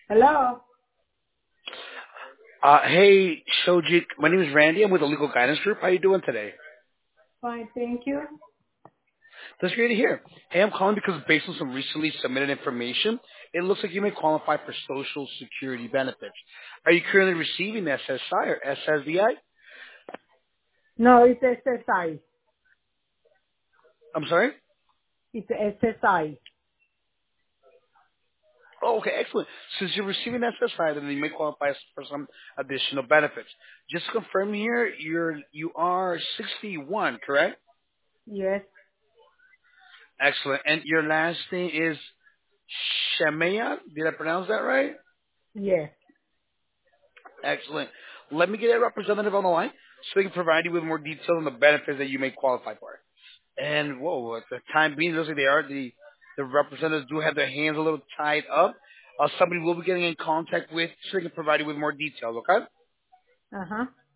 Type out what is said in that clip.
Hello. Hey, Shojik. My name is Randy. I'm with the Legal Guidance Group. How you doing today? Fine, thank you. That's great to hear. Hey, I'm calling because based on some recently submitted information, it looks like you may qualify for Social Security benefits. Are you currently receiving SSI or SSDI? No, it's SSI. I'm sorry? It's SSI. Oh, okay, excellent. Since you're receiving SSI, then you may qualify for some additional benefits. Just to confirm here, you are 61, correct? Yes, Excellent. And your last name is Shemaya? Did I pronounce that right? yes. Excellent. Let me get a representative on the line so they can provide you with more detail on the benefits that you may qualify for. And whoa, at the time being, it looks like the representatives do have their hands a little tied up. Somebody will be getting in contact with so they can provide you with more details, okay? Uh-huh.